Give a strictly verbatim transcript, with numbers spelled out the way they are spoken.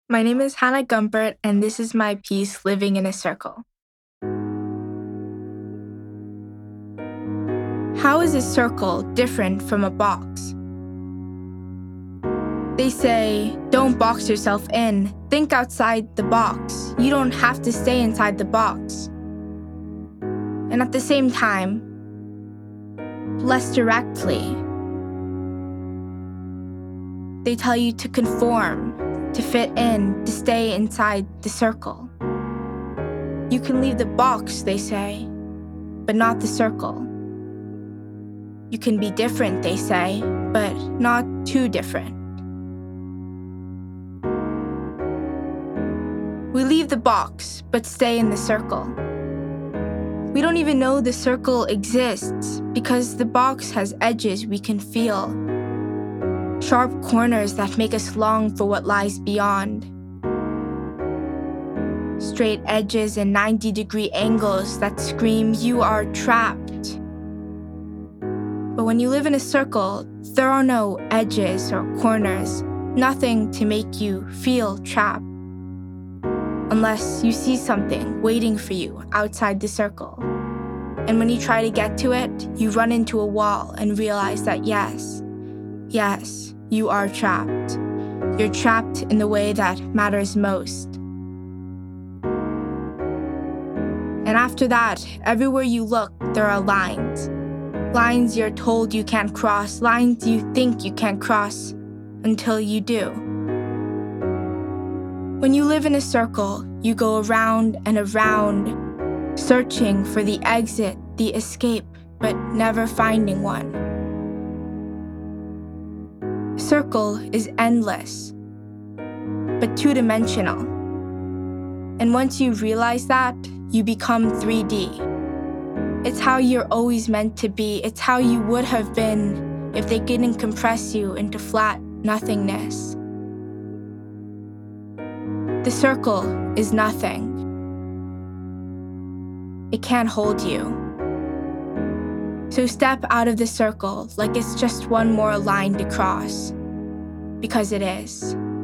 My name is Hannah Gumpert, and this is my piece, Living in a Circle. How is a circle different from a box? They say, don't box yourself in. Think outside the box. You don't have to stay inside the box. And at the same time, less directly, they tell you to conform, to fit in, to stay inside the circle. You can leave the box, they say, but not the circle. You can be different, they say, but not too different. We leave the box, but stay in the circle. We don't even know the circle exists because the box has edges we can feel, sharp corners that make us long for what lies beyond, straight edges and ninety degree angles that scream you are trapped. But when you live in a circle, there are no edges or corners, nothing to make you feel trapped, unless you see something waiting for you outside the circle. And when you try to get to it, you run into a wall and realize that yes, yes, you are trapped. You're trapped in the way that matters most. And after that, everywhere you look, there are lines. Lines you're told you can't cross, lines you think you can't cross until you do. When you live in a circle, you go around and around, searching for the exit, the escape, but never finding one. Circle is endless, but two-dimensional. And once you realize that, you become three D. It's how you're always meant to be. It's how you would have been if they didn't compress you into flat nothingness. The circle is nothing. It can't hold you. So step out of the circle like it's just one more line to cross, because it is.